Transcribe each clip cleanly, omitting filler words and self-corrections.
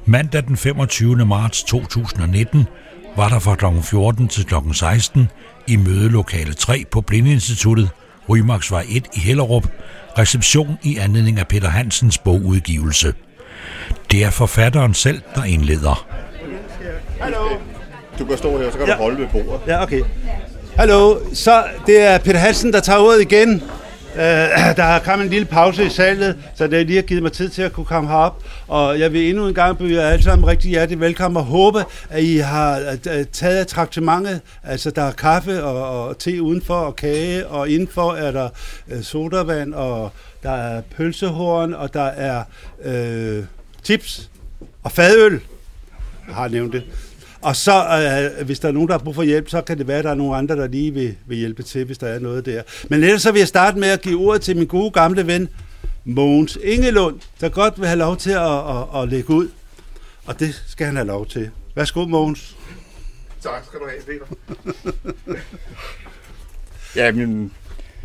Mandag den 25. marts 2019 var der fra kl. 14 til kl. 16 i mødelokale 3 på Blindeinstituttet, Rymarksvej 1 i Hellerup, reception i anledning af Peter Hansens bogudgivelse. Det er forfatteren selv, der indleder. Hallo. Du kan stå her, så kan du holde ved bordet. Ja, okay. Hallo, så det er Peter Hansen, der tager ordet igen. Der har kommet en lille pause i salget, så det lige har givet mig tid til at kunne komme herop. Og jeg vil endnu en gang byde jer alle sammen rigtig hjertelig velkommen og håbe, at I har taget traktementet. Altså, der er kaffe og te udenfor og kage, og indenfor er der sodavand, og der er pølsehorn, og der er chips og fadøl. Jeg har nævnt det. Og så, hvis der er nogen, der har brug for hjælp, så kan det være, at der er nogle andre, der lige vil hjælpe til, hvis der er noget der. Men ellers så vil jeg starte med at give ordet til min gode gamle ven, Mogens Ingelund, der godt vil have lov til at lægge ud. Og det skal han have lov til. Værsgo, Mogens. Tak skal du have, Peter. Jamen,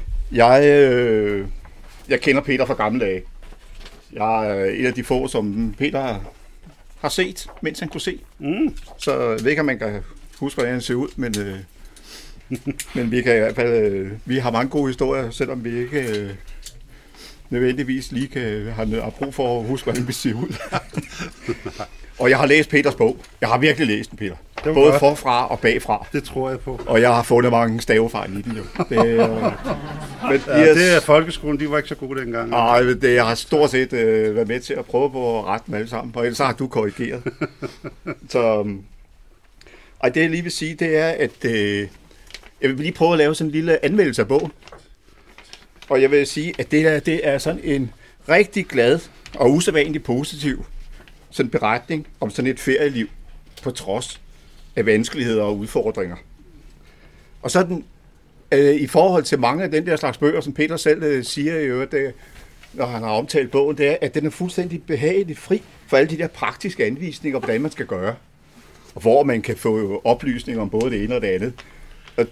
jeg kender Peter fra gamle dage. Jeg er en af de få, som Peter har set, mens han kunne se. Så jeg ved ikke, om man kan huske, hvordan han ser ud, men vi kan i hvert fald, vi har mange gode historier, selvom vi ikke nødvendigvis lige kan have brug for at huske, hvordan vi ser ud. Og jeg har læst Peters bog. Jeg har virkelig læst den, Peter. Både godt. Forfra og bagfra. Det tror jeg på. Og jeg har fundet mange stavefejl i den jo. Det er folkeskolen, de var ikke så gode dengang. Nej, jeg har stort set været med til at prøve på at rette dem alle sammen, og ellers har du korrigeret. Så det jeg lige vil sige, det er, at jeg vil lige prøve at lave sådan en lille anmeldelse af bogen. Og jeg vil sige, at det er sådan en rigtig glad og usædvanligt positiv sådan en beretning om sådan et ferieliv på trods af vanskeligheder og udfordringer. Og sådan i forhold til mange af den der slags bøger, som Peter selv siger i øvrigt, når han har omtalt bogen, det er, at den er fuldstændig behageligt fri for alle de der praktiske anvisninger, hvordan man skal gøre, og hvor man kan få oplysninger om både det ene og det andet. Og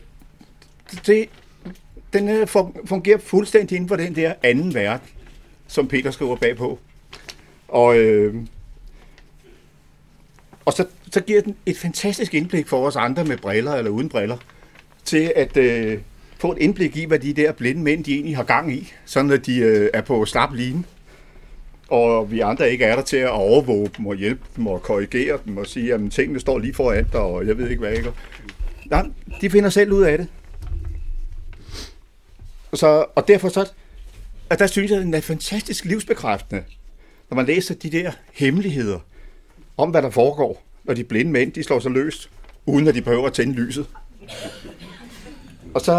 den fungerer fuldstændig inden for den der anden verden, som Peter skriver bagpå. Og så giver den et fantastisk indblik for os andre med briller eller uden briller, til at få et indblik i, hvad de der blinde mænd, de egentlig har gang i, sådan at de er på slap line, og vi andre ikke er der til at overvåge dem og hjælpe dem og korrigere dem og sige, at tingene står lige foran dig, og jeg ved ikke hvad, ikke? Nej, de finder selv ud af det. Og derfor så, at der synes jeg, at den er fantastisk livsbekræftende, når man læser de der hemmeligheder om, hvad der foregår, når de blinde mænd, de slår sig løs, uden at de behøver at tænde lyset. Og så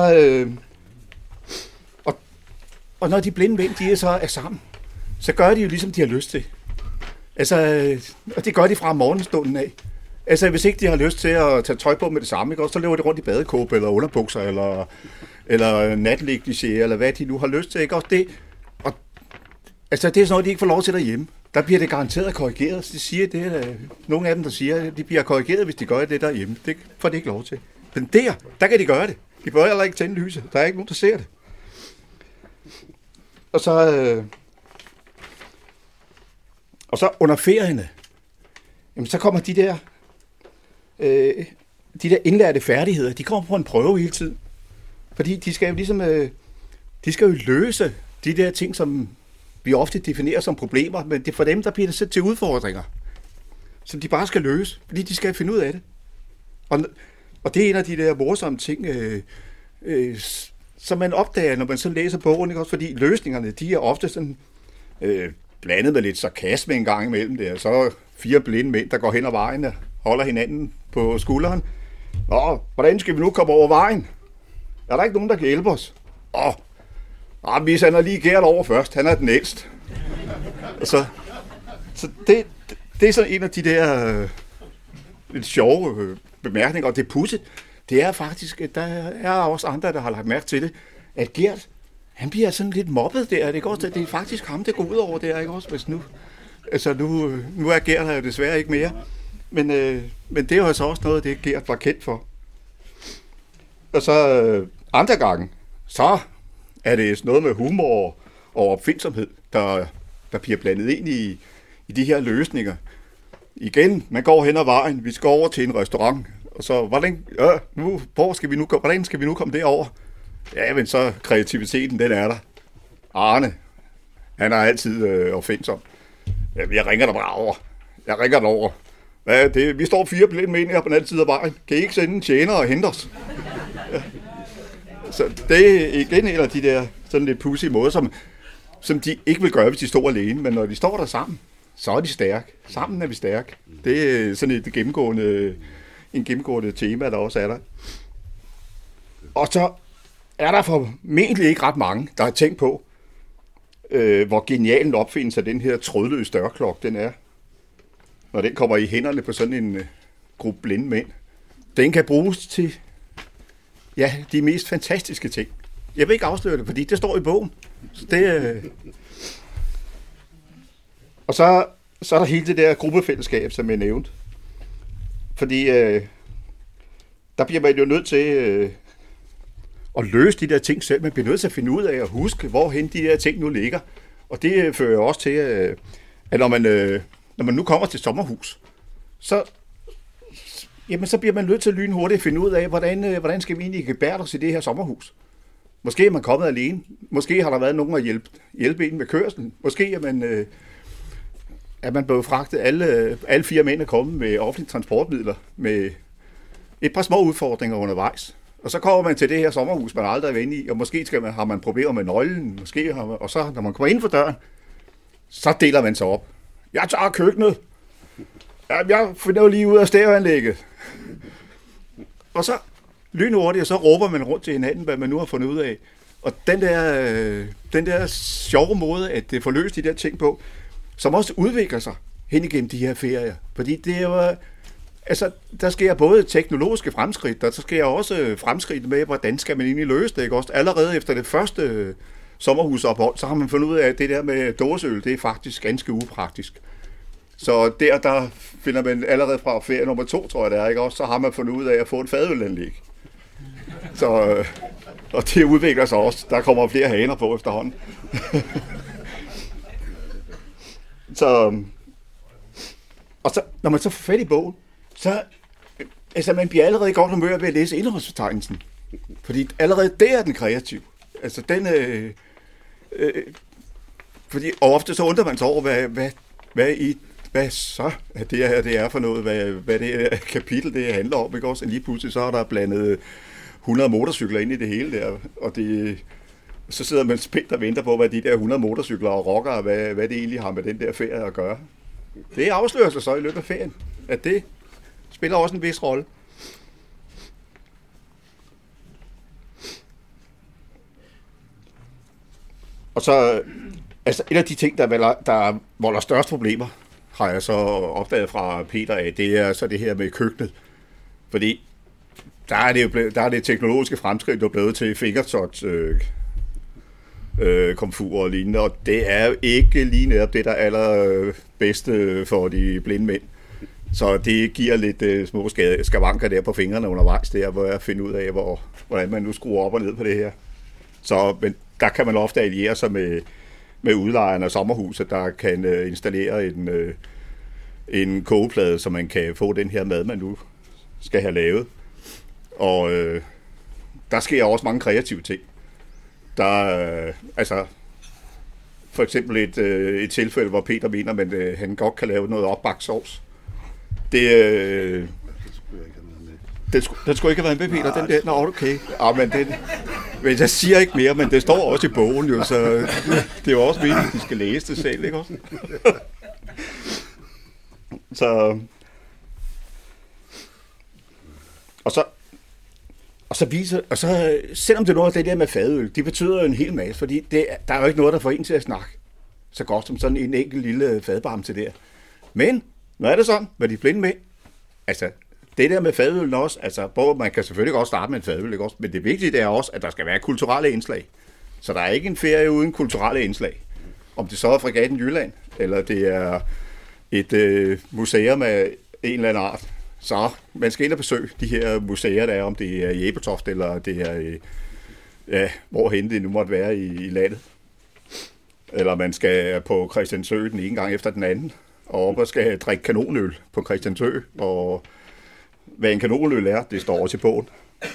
og når de blinde mænd, de så er sammen, så gør de jo ligesom de har lyst til. Altså, og det gør de fra morgenstunden af. Altså, hvis ikke de har lyst til at tage tøj på med det samme, ikke? Så løber de rundt i badekåbe eller underbukser eller natligtigé, eller hvad de nu har lyst til, ikke? Og det er sådan noget, de ikke får lov til derhjemme. Der bliver det garanteret korrigeret. De siger, det er nogle af dem, der siger, at de bliver korrigeret, hvis de gør det derhjemme. Det får de ikke lov til. Men der kan de gøre det. De behøver heller ikke tænde lyset. Der er ikke nogen, der ser det. Og så under ferierne, jamen så kommer de der indlærte færdigheder, de kommer på en prøve hele tiden. Fordi de skal jo ligesom, de skal jo løse de der ting, som vi ofte definerer som problemer, men det er for dem, der bliver det sat til udfordringer, som de bare skal løse, fordi de skal finde ud af det. Og det er en af de der morsomme ting, som man opdager, når man så læser bogen, ikke? Også fordi løsningerne, de er ofte sådan blandet med lidt sarkasme en gang imellem det. Så 4 blinde mænd, der går hen ad vejen og holder hinanden på skulderen. Hvordan skal vi nu komme over vejen? Er der ikke nogen, der kan hjælpe os? Vi sender lige Gert over først. Han er den ældste. Så det er sådan en af de der lidt sjove bemærkninger, og det er pudset. Det er faktisk, at der er også andre, der har lagt mærke til det, at Gert, han bliver sådan lidt mobbet der. Det er faktisk ham, det går ud over der, ikke også? Hvis nu er Gert her jo desværre ikke mere. Men det er jo så også noget af det, Gert var kendt for. Og så andre gange, så er det noget med humor og opfindsomhed, der bliver blandet ind i de her løsninger. igen, man går hen ad vejen, vi skal over til en restaurant, og så, hvordan skal vi nu komme derover? Ja, men så kreativiteten, den er der. Arne, han er altid opfindsom. Jeg ringer der bare over. Hvad er det? Vi står 4 blinde mænd her på den anden side af vejen. Kan I ikke sende en tjener og hente os? Ja. Så det er igen en af de der sådan lidt pudsige måder, som de ikke vil gøre, hvis de står alene. Men når de står der sammen, så er de stærke. Sammen er vi stærke. Det er sådan en gennemgående tema, der også er der. Og så er der formentlig ikke ret mange, der har tænkt på, hvor genial en opfindelse af den her trådløse dørklokke den er. Når den kommer i hænderne på sådan en gruppe blinde mænd. Den kan bruges til de mest fantastiske ting. Jeg vil ikke afsløre det, fordi det står i bogen. Så det, og så er der hele det der gruppefællesskab, som jeg nævnte. Fordi der bliver man jo nødt til at løse de der ting selv. Man bliver nødt til at finde ud af at huske, hvorhen de der ting nu ligger. Og det fører jo også til, at når man nu kommer til sommerhus, så bliver man nødt til lynhurtigt at finde ud af, hvordan skal vi egentlig gebære os i det her sommerhus. Måske er man kommet alene. Måske har der været nogen at hjælpe en med kørslen. Måske er man blevet fragtet. Alle 4 mænd er kommet med offentlige transportmidler med et par små udfordringer undervejs. Og så kommer man til det her sommerhus, man aldrig er inde i, og måske har man problemer med nøglen, og så når man kommer ind for døren, så deler man sig op. Jeg tager køkkenet. Jeg finder jo lige ud af stereoanlægget. Og så lynhurtigt, og så råber man rundt til hinanden, hvad man nu har fundet ud af. Og den der sjove måde, at det får løst de der ting på, som også udvikler sig hen igennem de her ferier. Fordi det er jo, der sker både teknologiske fremskridt, og der sker også fremskridt med, hvordan skal man egentlig løse det, ikke også? Allerede efter det første sommerhusophold, så har man fundet ud af, at det der med dåseøl, det er faktisk ganske upraktisk. Så der finder man allerede fra ferie nummer 2, tror jeg det er, ikke også? Så har man fundet ud af at få et fadølanlæg. Så, og det udvikler sig også. Der kommer flere haner på efterhånden. Og så, når man så får fat i bogen, så man bliver allerede i godt humør ved at læse indholdsfortegnelsen. Fordi allerede der er den kreativ. Altså den... og ofte så undrer man sig over, hvad så at det her det er for noget, hvad det her kapitel det handler om, ikke også? Og lige pludselig så er der blandet 100 motorcykler ind i det hele der, og så sidder man spændt og venter på, hvad de der 100 motorcykler og rockere, hvad det egentlig har med den der ferie at gøre. Det afslører sig så i løbet af ferien, at det spiller også en vis rolle. Og så, en af de ting, der volder størst problemer, har jeg så opdaget fra Peter af, det er så det her med køkkenet. Fordi der er det teknologiske fremskridt, der er blevet til fingertouch komfur og lignende, og det er jo ikke lige netop det, der er allerbedste for de blinde mænd. Så det giver lidt små skavanker der på fingrene undervejs, der hvor jeg finder ud af, hvordan man nu skruer op og ned på det her. Men der kan man ofte alliere sig med udlejerne af sommerhuset, der kan installere en kogeplade, så man kan få den her mad, man nu skal have lavet. Og der sker også mange kreative ting. For eksempel et tilfælde, hvor Peter mener, at han godt kan lave noget opbagt sovs. Den skulle ikke have været med, Peter. Den der. Nå, okay. Men jeg siger ikke mere, men det står også i bogen jo, så det er jo også vigtigt, at de skal læse det selv, ikke også? Og så selvom det er noget af det der med fadøl, det betyder jo en hel masse, fordi der er jo ikke noget, der får en til at snakke så godt som sådan en enkelt lille fadbamse der. Men, nu er det sådan, hvad de blinde med, det der med fadølen også, man kan selvfølgelig også starte med en fadøl, ikke også? Men det vigtige er også, at der skal være kulturelle indslag. Så der er ikke en ferie uden kulturelle indslag. Om det så er Fregatten Jylland, eller det er et museum af en eller anden art, så man skal ind og besøge de her museer, der er, om det er i Ebeltoft, eller det er, hvorhen det nu måtte være i landet. Eller man skal på Christiansø den ene gang efter den anden. og op og skal drikke kanonøl på Christiansø, og hvad en kanonøl er, det står også i bogen.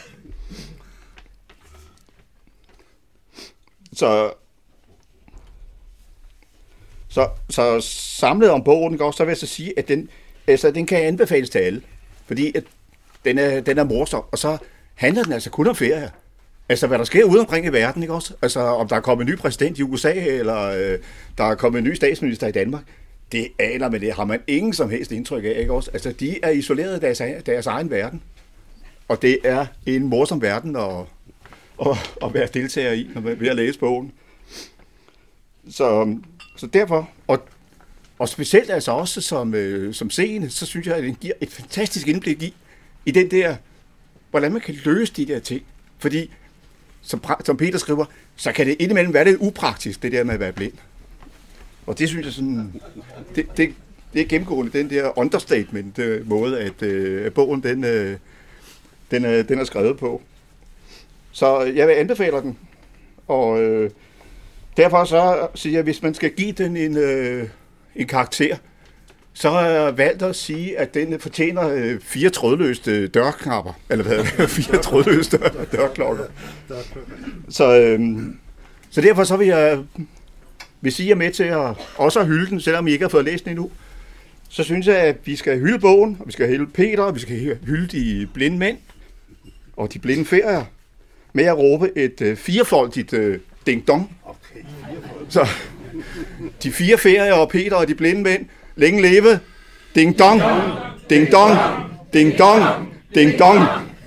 Så samlet om bogen, ikke, så vil jeg så sige, at den kan anbefales til alle, fordi at den er morsom, og så handler den altså kun om ferie. Altså, hvad der sker ude omkring i verden, ikke også? Altså, om der er kommet en ny præsident i USA, eller der er kommet en ny statsminister i Danmark, det aner med det, har man ingen som helst indtryk af, ikke også? Altså, de er isoleret af deres egen verden, og det er en morsom verden at være deltager i, når man vil læse bogen. Så derfor, og specielt altså også som seende, så synes jeg, at den giver et fantastisk indblik i den der, hvordan man kan løse de der ting. Fordi, som Peter skriver, så kan det indimellem være lidt upraktisk, det der med at være blind. Og det synes jeg sådan, det er gennemgående, den der understatement måde, at bogen den er skrevet på. Så jeg vil anbefale den, og derfor så siger jeg, hvis man skal give den en karakter, så har jeg valgt at sige, at den fortjener 4 trådløse dørknapper, eller hvad, 4 trådløse dørklokker. Så derfor så vil jeg, hvis I er med til at også hylde den, selvom I ikke har fået læst den endnu, så synes jeg, at vi skal hylde bogen, og vi skal hylde Peter, og vi skal hylde de blinde mænd, og de blinde ferier, med at råbe et firefoldigt ding-dong. Okay. Så de 4 ferier og Peter og de blinde mænd, længe leve, ding-dong, ding-dong, ding-dong, ding-dong.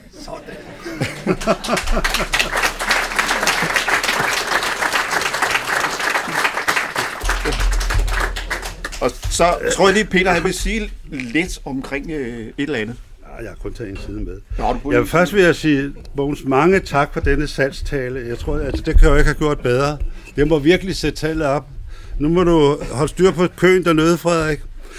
Og så tror jeg lige, Peter, han vil sige lidt omkring et eller andet. Jeg har kun taget en side med. Jeg vil først vil jeg sige, Mogens, mange tak for denne salgstale. Jeg tror, altså, det kan jeg ikke have gjort bedre. Det må virkelig sætte tallet op. Nu må du holde styr på køen dernede, Frederik.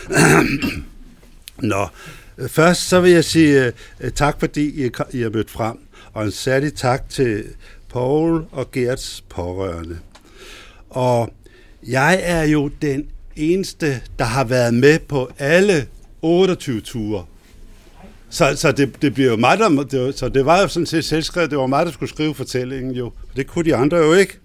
Nå, først så vil jeg sige tak, fordi I har mødt frem. Og en særlig tak til Poul og Gerts pårørende. Og jeg er jo den eneste, der har været med på alle 28 ture. Så det bliver jo mig, så det var jo sådan set selvskrevet, det var mig, der skulle skrive fortællingen jo. Det kunne de andre jo ikke.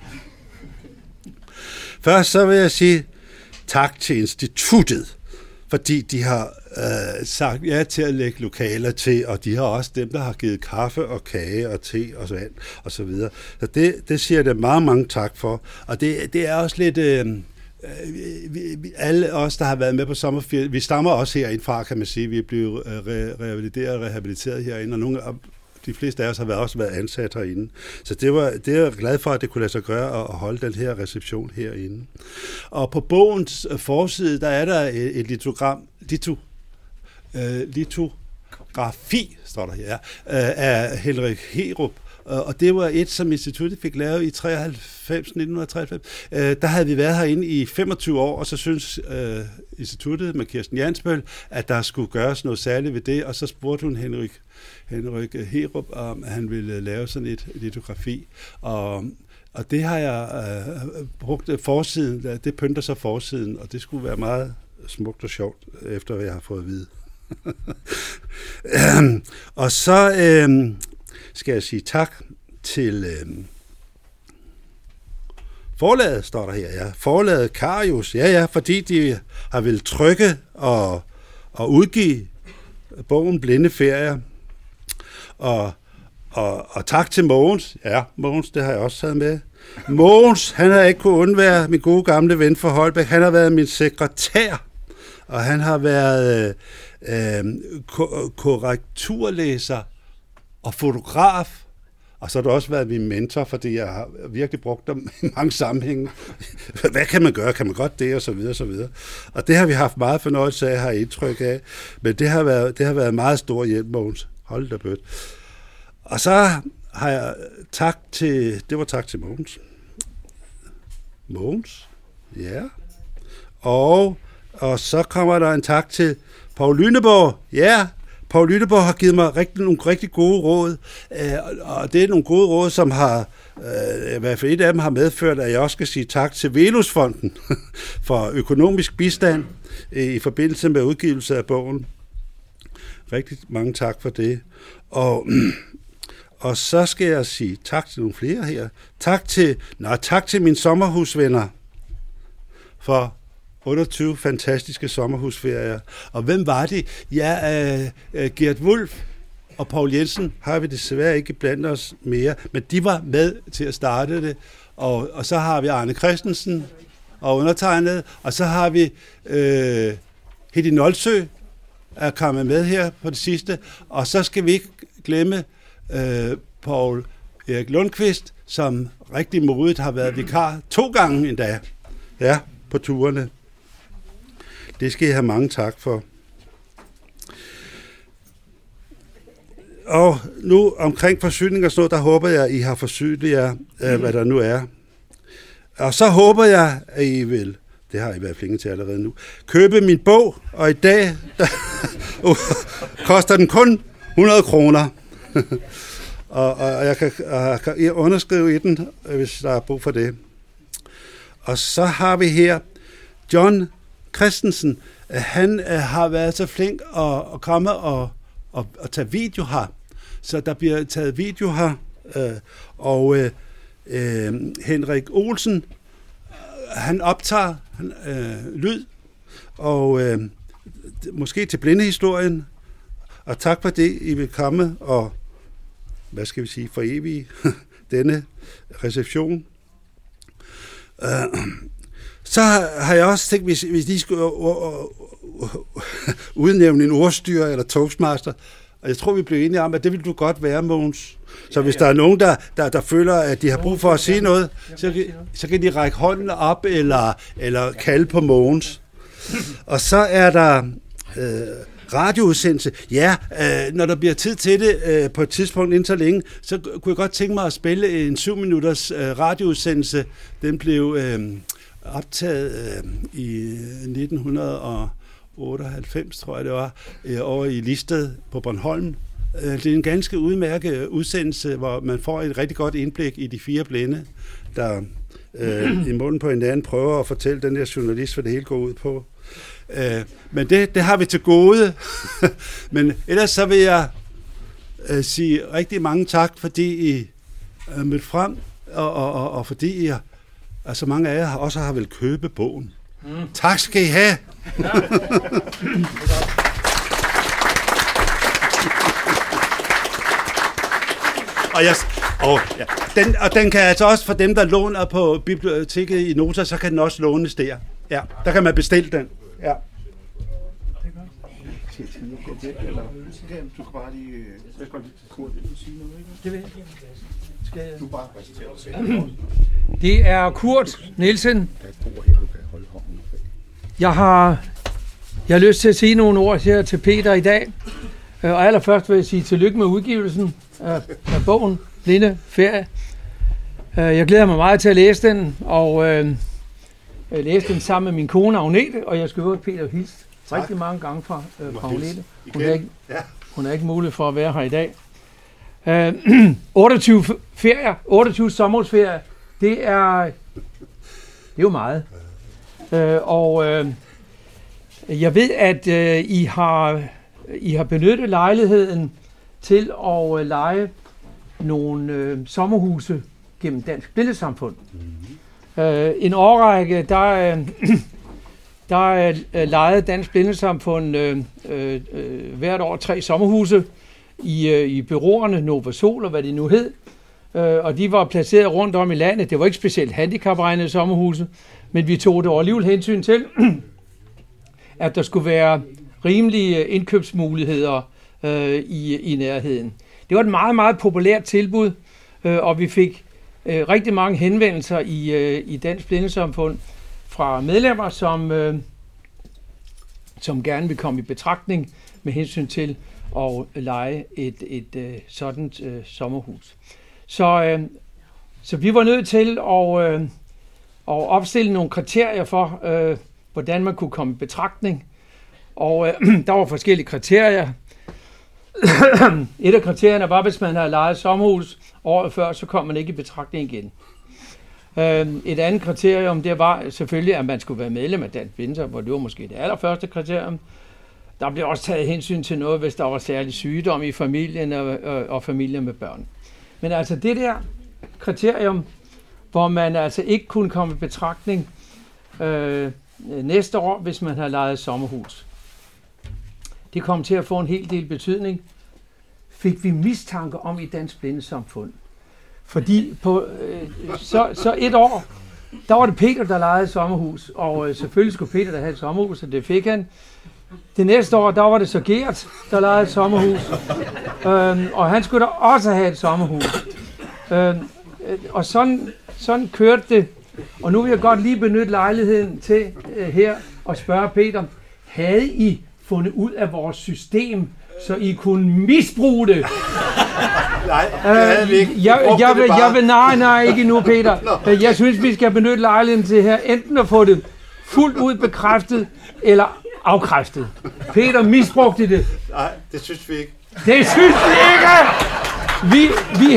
Først så vil jeg sige tak til instituttet, fordi de har sagt ja til at lægge lokaler til, og de har også dem, der har givet kaffe og kage og te og vand og så videre. Så det siger jeg da meget mange tak for. Og det er også lidt... alle os, der har været med på sommerferie, vi stammer også herindfra, kan man sige. Vi er blevet revalideret og rehabiliteret herinde, og de fleste af os har også været ansat herinde. Så det er jeg glad for, at det kunne lade sig gøre at holde den her reception herinde. Og på bogens forside, der er der et litografi, står der her, af Henrik Herup. Og det var et, som instituttet fik lavet i 1993. Der havde vi været herinde i 25 år, og så synes instituttet med Kirsten Jansbøl, at der skulle gøres noget særligt ved det, og så spurgte hun Henrik Herup, om han ville lave sådan et litografi. Og det har jeg brugt forsiden, det pynter så forsiden, og det skulle være meget smukt og sjovt, efter hvad jeg har fået at vide. Og så... skal jeg sige tak til forlaget, står der her, ja. Forlaget Karius, ja, fordi de har vel trykke og udgive bogen Blinde Ferier. Og tak til Mogens. Ja, Mogens, det har jeg også taget med. Mogens, han har ikke kunnet undvære min gode gamle ven fra Holbæk. Han har været min sekretær, og han har været korrekturlæser og fotograf, og så har du også været min mentor, fordi jeg har virkelig brugt dem i mange sammenhænge. Hvad kan man gøre? Kan man godt det? Og så videre, og så videre. Og det har vi haft meget fornøjelse af, har indtryk af. Men det har været meget stor hjælp, Mogens. Hold da bødt. Og så har jeg tak til Mogens. Mogens? Ja. Og så kommer der en tak til Poul Lyneborg. Ja, Poul Lyneborg har givet mig nogle rigtig gode råd, og det er nogle gode råd, som har i hvert fald et af dem har medført, at jeg også skal sige tak til Velusfonden for økonomisk bistand i forbindelse med udgivelse af bogen. Rigtig mange tak for det. Og så skal jeg sige tak til nogle flere her. Tak til mine sommerhusvenner for 28 fantastiske sommerhusferier. Og hvem var det? Ja, Gert Wulff og Poul Jensen har vi desværre ikke blandt os mere, men de var med til at starte det. Og så har vi Arne Christensen og undertegnet, og så har vi Hedi Nolsø er kommet med her på det sidste, og så skal vi ikke glemme Poul Erik Lundqvist, som rigtig modigt har været vikar 2 gange endda, ja, på turene. Det skal I have mange tak for. Og nu omkring forsyning og sådan noget, der håber jeg, at I har forsynet jer, hvad der nu er. Og så håber jeg, at I vil, det har I været flinke til allerede nu, købe min bog, og i dag koster den kun 100 kroner. og jeg kan underskrive i den, hvis der er brug for det. Og så har vi her John Christensen. Han har været så flink at komme og tage video her. Så der bliver taget video her. Og Henrik Olsen, han optager lyd, og måske til blindehistorien. Og tak for det, I vil komme og, hvad skal vi sige, for evig denne reception. Så har jeg også tænkt, hvis de skulle udnævne en ordstyrer eller toastmaster, og jeg tror, vi blev enige om, at det vil du godt være, Mogens. Så hvis der er nogen, der føler, at de har brug for at sige noget, så kan de række hånden op eller kalde på Mogens. Og så er der radioudsendelse. Ja, når der bliver tid til det på et tidspunkt inden så længe, så kunne jeg godt tænke mig at spille en 7-minutters radioudsendelse. Den blev optaget i 1998, tror jeg det var, over i Listed på Bornholm. Det er en ganske udmærket udsendelse, hvor man får et rigtig godt indblik i de 4 blinde, der i munden på hinanden prøver at fortælle den der journalist, hvad det hele går ud på. Men det har vi til gode. Men ellers så vil jeg sige rigtig mange tak, fordi I er mødt frem, og fordi I altså mange af jer også har vel købe bogen. Tak skal I have. Den kan altså også for dem, der låner på biblioteket i Nota, så kan den også lånes der. Ja, der kan man bestille den. Ja. Du kan bare lige... Det er Kurt Nielsen. Jeg har lyst til at sige nogle ord her til Peter i dag. Og allerførst vil jeg sige tillykke med udgivelsen af bogen Blinde Ferie. Jeg glæder mig meget til at læse den, og jeg læste den sammen med min kone Agnete, og jeg skal høre Peter hilse rigtig mange gange fra Agnete. Hun er ikke mulig for at være her i dag. 28 ferier, 28 sommerhusferier, det er jo meget. Jeg ved, at I har benyttet lejligheden til at leje nogle sommerhuse gennem Dansk Blindesamfund. En årrække, der lejede Dansk Blindesamfund hvert år 3 sommerhuse i bureauerne, Nova Sol og hvad det nu hed. Og de var placeret rundt om i landet. Det var ikke specielt handicapregnede sommerhuse, men vi tog det alligevel hensyn til, at der skulle være rimelige indkøbsmuligheder i nærheden. Det var et meget, meget populært tilbud, og vi fik rigtig mange henvendelser i Dansk Blindesamfund fra medlemmer, som gerne vil komme i betragtning med hensyn til at leje et sådan sommerhus. Så vi var nødt til at opstille nogle kriterier for, hvordan man kunne komme i betragtning. Og der var forskellige kriterier. Et af kriterierne var, hvis man havde lejet sommerhus året før, så kom man ikke i betragtning igen. Et andet kriterium, det var selvfølgelig, at man skulle være medlem af Dansk Blindesamfund, hvor det var måske det allerførste kriterium. Der blev også taget hensyn til noget, hvis der var særlig sygdom i familien og familier med børn. Men altså det der kriterium, hvor man altså ikke kunne komme i betragtning næste år, hvis man havde lejet sommerhus. Det kom til at få en hel del betydning. Fik vi mistanke om i Dansk Blindesamfund. Fordi på så et år, der var det Peter, der lejede et sommerhus, og selvfølgelig skulle Peter da have et sommerhus, og det fik han. Det næste år, der var det så Gert, der lejede et sommerhus, og han skulle da også have et sommerhus. Og sådan kørte det, og nu vil jeg godt lige benytte lejligheden til her og spørge Peter, havde I fundet ud af vores system, så I kunne misbruge det? Nej, det havde vi ikke. Jeg vil nej, ikke nu, Peter. Jeg synes, vi skal benytte lejligheden til her, enten at få det fuldt ud bekræftet, eller afkræftet. Peter misbrugte det. Nej, det synes vi ikke. Det synes vi ikke!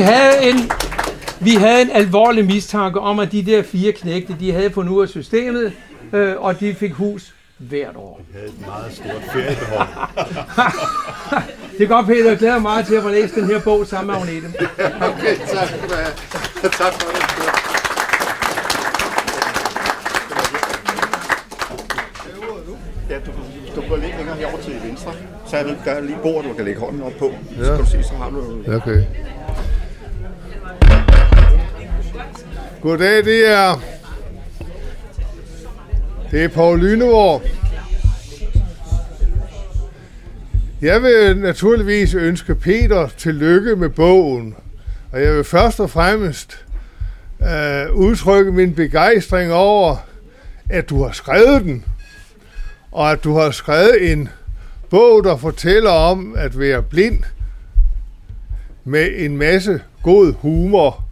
Vi havde en alvorlig mistanke om, at de der 4 knægte, de havde fundet ud af systemet, og de fik hus hvert år. Vi havde et meget stort feriebehov. Det er godt, Peter. Jeg glæder mig meget til at få læst den her bog sammen med Agnete. Okay, tak skal du have. Tak for det. Ja, du går lidt længere herover til venstre, så er der lige bord, du kan lægge hånden op på. Ja. Så kan du se, så har du... Okay. Goddag, det er Poul Lynevor. Jeg vil naturligvis ønske Peter tillykke med bogen, og jeg vil først og fremmest udtrykke min begejstring over, at du har skrevet den, og at du har skrevet en bog, der fortæller om at være blind med en masse god humor.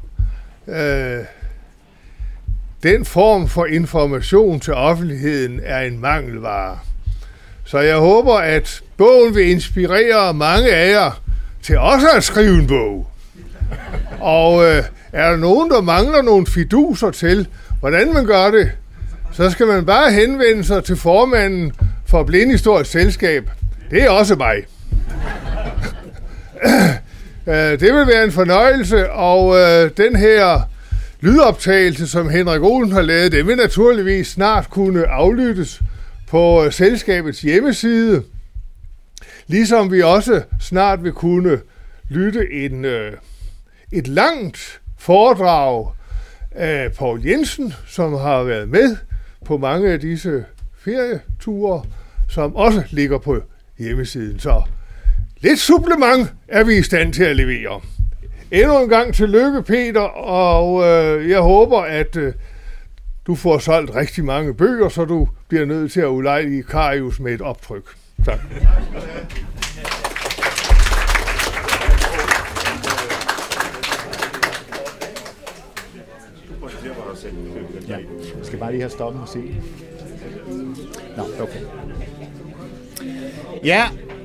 Den form for information til offentligheden er en mangelvare. Så jeg håber, at bogen vil inspirere mange af jer til også at skrive en bog. Og er der nogen, der mangler nogle fiduser til, hvordan man gør det, så skal man bare henvende sig til formanden for Blindehistorisk Selskab. Det er også mig. Det vil være en fornøjelse, og den her lydoptagelse, som Henrik Olsen har lavet, det vil naturligvis snart kunne aflyttes på selskabets hjemmeside, ligesom vi også snart vil kunne lytte et langt foredrag af Poul Jensen, som har været med på mange af disse ferieture, som også ligger på hjemmesiden. Så lidt supplement er vi i stand til at levere. Endnu en gang tillykke, Peter, og jeg håber, at du får solgt rigtig mange bøger, så du bliver nødt til at ulejlige Karius med et optryk. Tak. Ja. Jeg skal bare lige have stoppet musikken. Nå, okay. Ja,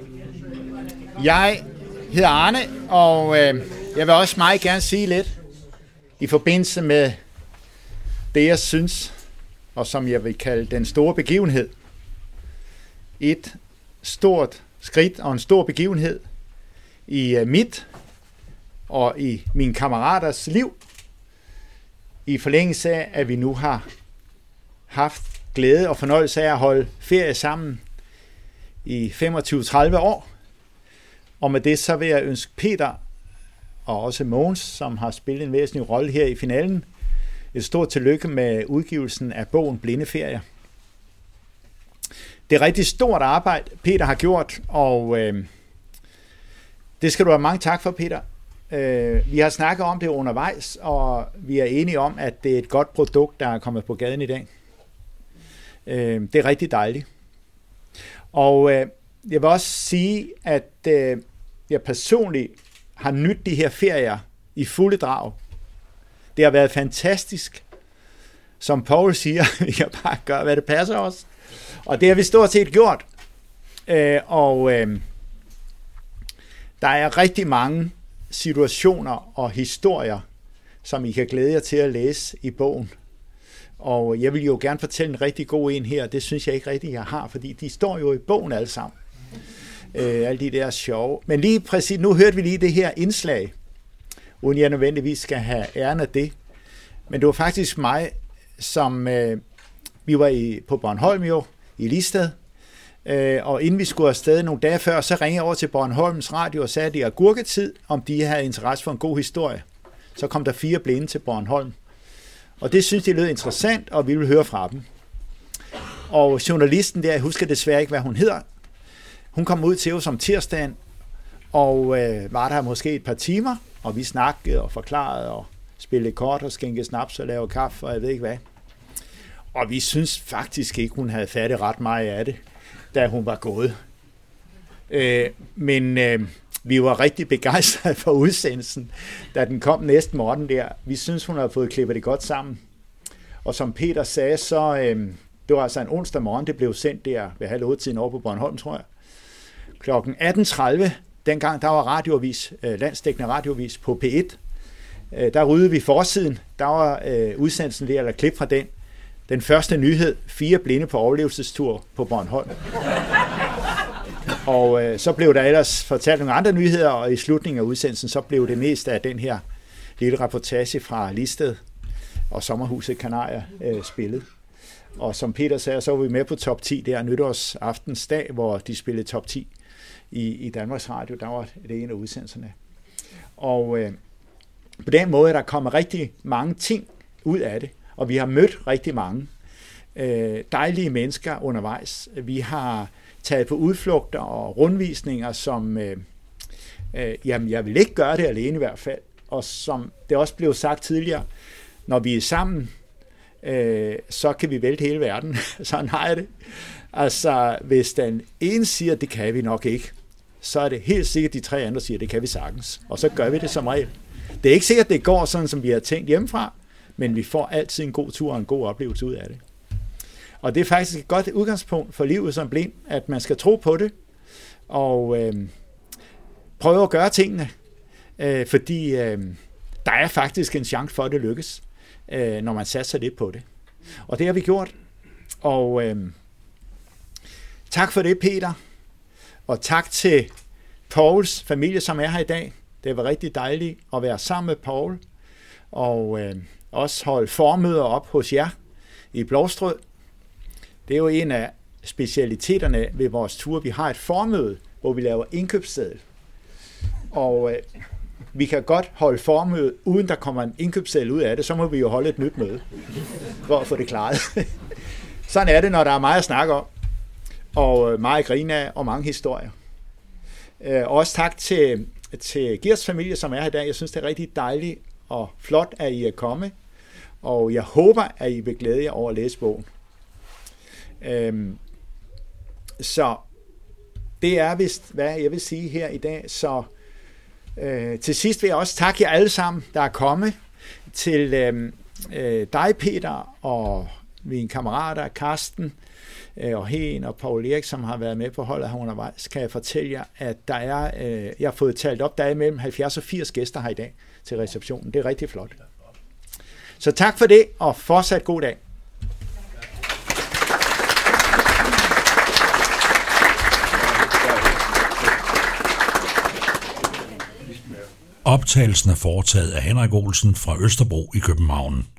jeg hedder Arne, og jeg vil også meget gerne sige lidt i forbindelse med det, jeg synes, og som jeg vil kalde den store begivenhed. Et stort skridt og en stor begivenhed i mit og i mine kammeraters liv, i forlængelse af, at vi nu har haft glæde og fornøjelse af at holde ferie sammen i 25-30 år. Og med det så vil jeg ønske Peter og også Mogens, som har spillet en væsentlig rolle her i finalen, et stort tillykke med udgivelsen af bogen Blindeferier. Det er rigtig stort arbejde, Peter har gjort, og det skal du have mange tak for, Peter. Vi har snakket om det undervejs, og vi er enige om, at det er et godt produkt, der er kommet på gaden i dag. Det er rigtig dejligt. Og jeg vil også sige, at jeg personligt har nydt de her ferier i fulde drag. Det har været fantastisk. Som Poul siger, vi kan bare gøre, hvad det passer os. Og det har vi stort set gjort. Der Der er rigtig mange situationer og historier, som I kan glæde jer til at læse i bogen. Og jeg vil jo gerne fortælle en rigtig god en her, det synes jeg ikke rigtig, jeg har, fordi de står jo i bogen alle sammen. Alle de der sjove. Men lige præcis, nu hørte vi lige det her indslag, uden jeg nødvendigvis skal have æren af det. Men det var faktisk mig, som vi var på Bornholm jo, i Listed, og inden vi skulle afsted nogle dage før, så ringede jeg over til Bornholms Radio og sagde, at det er gurketid, om de havde interesse for en god historie. Så kom der 4 blinde til Bornholm. Og det synes de lød interessant, og vi ville høre fra dem. Og journalisten der, jeg husker desværre ikke, hvad hun hedder, hun kom ud til os om tirsdagen, og var der måske et par timer, og vi snakkede og forklarede, og spillede kort og skænkede snaps og lavede kaffe, og jeg ved ikke hvad. Og vi synes faktisk ikke, hun havde fattet ret meget af det, da hun var gået. Men vi var rigtig begejstrede for udsendelsen, da den kom næste morgen der. Vi synes, hun havde fået klippet det godt sammen. Og som Peter sagde, så det var altså en onsdag morgen, det blev sendt der ved 7:30 over på Bornholm, tror jeg. Klokken 18:30, dengang der var radioavis, landsdækkende radioavis på P1, der ryddede vi forsiden. Der var udsendelsen der, eller klip fra den. Den første nyhed, 4 blinde på overlevelsestur på Bornholm. Og så blev der ellers fortalt nogle andre nyheder, og i slutningen af udsendelsen, så blev det mest af den her lille reportage fra Listed og Sommerhuset Kanarier spillet. Og som Peter sagde, så var vi med på top 10 der nytårsaftensdag, hvor de spillede top 10 i Danmarks Radio. Der var det en af udsendelserne. Og på den måde er der kommet rigtig mange ting ud af det, og vi har mødt rigtig mange dejlige mennesker undervejs. Vi har taget på udflugter og rundvisninger, som jamen, jeg vil ikke gøre det alene i hvert fald, og som det også blev sagt tidligere, når vi er sammen, så kan vi vælte hele verden. Sådan har jeg det. Altså, hvis den ene siger, det kan vi nok ikke, så er det helt sikkert, de 3 andre siger, det kan vi sagtens. Og så gør vi det som regel. Det er ikke sikkert, det går sådan, som vi har tænkt hjemmefra, men vi får altid en god tur og en god oplevelse ud af det. Og det er faktisk et godt udgangspunkt for livet som blind, at man skal tro på det, og prøve at gøre tingene, fordi der er faktisk en chance for, at det lykkes, når man satser lidt på det. Og det har vi gjort. Og tak for det, Peter. Og tak til Pauls familie, som er her i dag. Det var rigtig dejligt at være sammen med Paul, og også holde formøder op hos jer i Blovstrød. Det er jo en af specialiteterne ved vores tur. Vi har et formøde, hvor vi laver indkøbsseddel. Og vi kan godt holde formøde, uden der kommer en indkøbsseddel ud af det. Så må vi jo holde et nyt møde, for at få det klaret. Sådan er det, når der er meget at snakke om, og meget at grine af, og mange historier. Også tak til Gers familie, som er her i dag. Jeg synes, det er rigtig dejligt og flot, at I er kommet. Og jeg håber, at I vil glæde jer over at læse bogen. Så det er vist, hvad jeg vil sige her i dag. Så til sidst vil jeg også takke jer alle sammen, der er kommet. Til dig, Peter, og mine kammerater, Karsten og Hen og Paul Erik, som har været med på holdet her undervejs, kan jeg fortælle jer, at der er, jeg har fået talt op, der er mellem 70 og 80 gæster her i dag til receptionen. Det er rigtig flot. Så tak for det, og fortsat god dag. Optagelsen er foretaget af Henrik Olsen fra Østerbro i København.